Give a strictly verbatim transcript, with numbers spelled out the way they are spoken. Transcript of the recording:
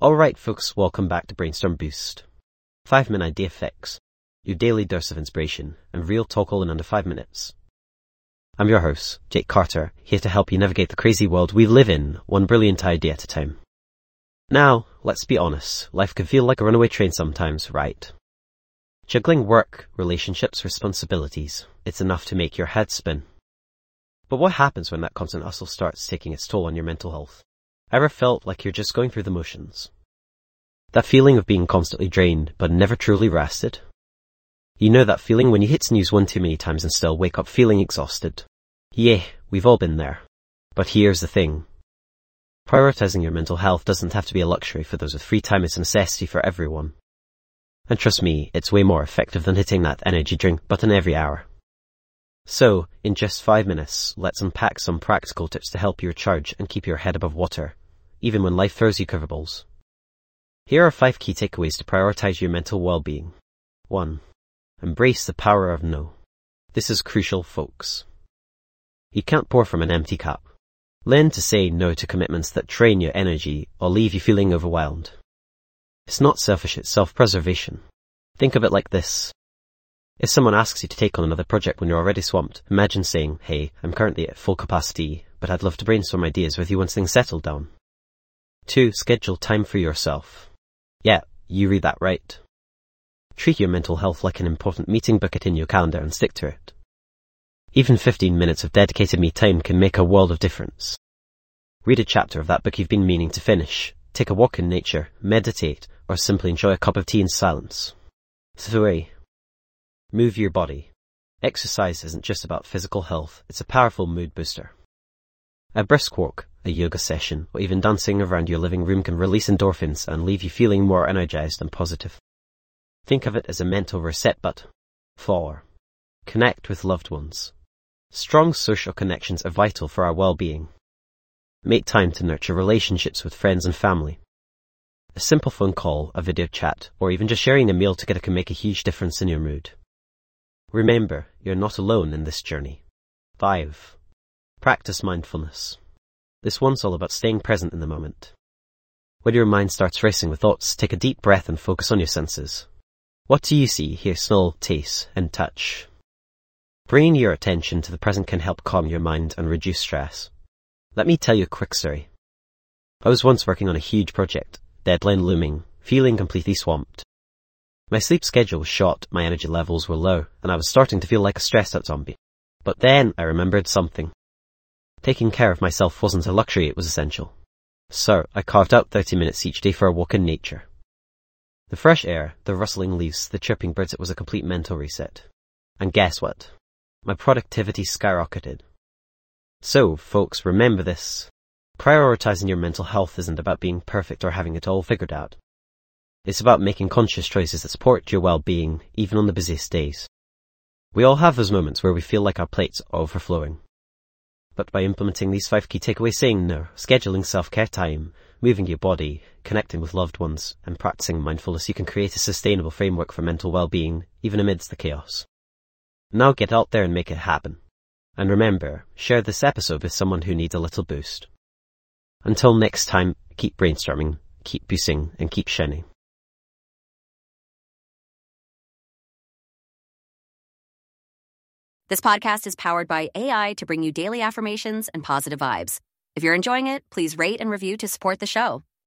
Alright folks, welcome back to Brainstorm Boost. five minute Idea Fix, your daily dose of inspiration and real talk all in under five minutes. I'm your host, Jake Carter, here to help you navigate the crazy world we live in, one brilliant idea at a time. Now, let's be honest, life can feel like a runaway train sometimes, right? Juggling work, relationships, responsibilities, it's enough to make your head spin. But what happens when that constant hustle starts taking its toll on your mental health? Ever felt like you're just going through the motions? That feeling of being constantly drained, but never truly rested? You know that feeling when you hit snooze one too many times and still wake up feeling exhausted? Yeah, we've all been there. But here's the thing. Prioritizing your mental health doesn't have to be a luxury for those with free time, it's a necessity for everyone. And trust me, it's way more effective than hitting that energy drink button every hour. So, in just five minutes, let's unpack some practical tips to help you recharge and keep your head above water, even when life throws you curveballs. Here are five key takeaways to prioritize your mental well-being. one. Embrace the power of no. This is crucial, folks. You can't pour from an empty cup. Learn to say no to commitments that drain your energy or leave you feeling overwhelmed. It's not selfish, it's self-preservation. Think of it like this. If someone asks you to take on another project when you're already swamped, imagine saying, hey, I'm currently at full capacity, but I'd love to brainstorm ideas with you once things settle down. two. Schedule time for yourself. Yeah, you read that right. Treat your mental health like an important meeting, book it in your calendar and stick to it. Even fifteen minutes of dedicated me time can make a world of difference. Read a chapter of that book you've been meaning to finish, take a walk in nature, meditate, or simply enjoy a cup of tea in silence. three. Move your body. Exercise isn't just about physical health, it's a powerful mood booster. A brisk walk, a yoga session, or even dancing around your living room can release endorphins and leave you feeling more energized and positive. Think of it as a mental reset button. four. Connect with loved ones. Strong social connections are vital for our well-being. Make time to nurture relationships with friends and family. A simple phone call, a video chat, or even just sharing a meal together can make a huge difference in your mood. Remember, you're not alone in this journey. five. Practice mindfulness. This one's all about staying present in the moment. When your mind starts racing with thoughts, take a deep breath and focus on your senses. What do you see, hear, smell, taste, and touch? Bringing your attention to the present can help calm your mind and reduce stress. Let me tell you a quick story. I was once working on a huge project, deadline looming, feeling completely swamped. My sleep schedule was shot, my energy levels were low, and I was starting to feel like a stressed out zombie. But then I remembered something. Taking care of myself wasn't a luxury, it was essential. So I carved out thirty minutes each day for a walk in nature. The fresh air, the rustling leaves, the chirping birds, it was a complete mental reset. And guess what? My productivity skyrocketed. So, folks, remember this. Prioritizing your mental health isn't about being perfect or having it all figured out. It's about making conscious choices that support your well-being, even on the busiest days. We all have those moments where we feel like our plates are overflowing. But by implementing these five key takeaways, saying no, scheduling self-care time, moving your body, connecting with loved ones, and practicing mindfulness, you can create a sustainable framework for mental well-being, even amidst the chaos. Now get out there and make it happen. And remember, share this episode with someone who needs a little boost. Until next time, keep brainstorming, keep boosting, and keep shining. This podcast is powered by A I to bring you daily affirmations and positive vibes. If you're enjoying it, please rate and review to support the show.